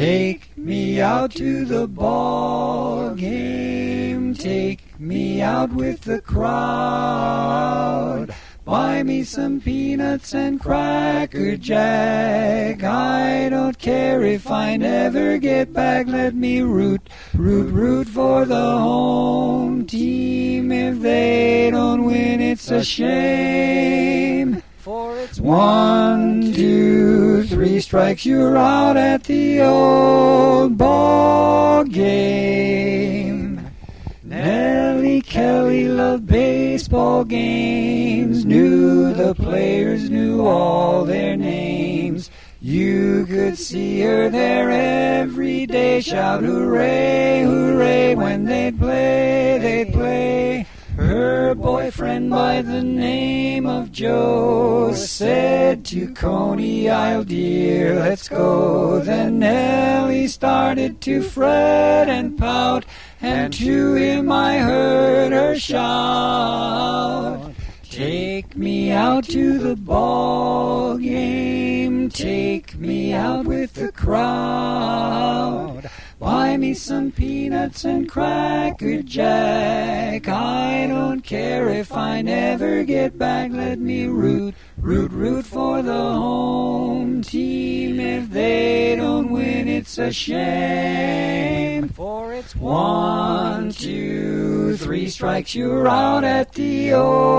Take me out to the ball game. Take me out with the crowd. Buy me some peanuts and Cracker Jack. I don't care if I never get back. Let me root for the home team. If they don't win, it's a shame. For it's 1, 2, 3 strikes, you're out at the old ball game. Nellie Kelly loved baseball games, knew the players, knew all their names. You could see her there every day, shout hooray, hooray, when they'd play. Her boyfriend by the name of Joe said to Coney Isle, dear, let's go. Then Nellie started to fret and pout, and to him I heard her shout, take me out to the ball game, take me out with the crowd. Buy me some peanuts and Cracker Jack. I don't care if I never get back. Let me root for the home team. If they don't win, it's a shame. For it's 1, 2, 3 strikes, you're out at the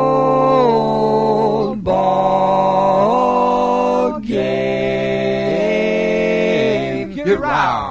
old ball game. You're out.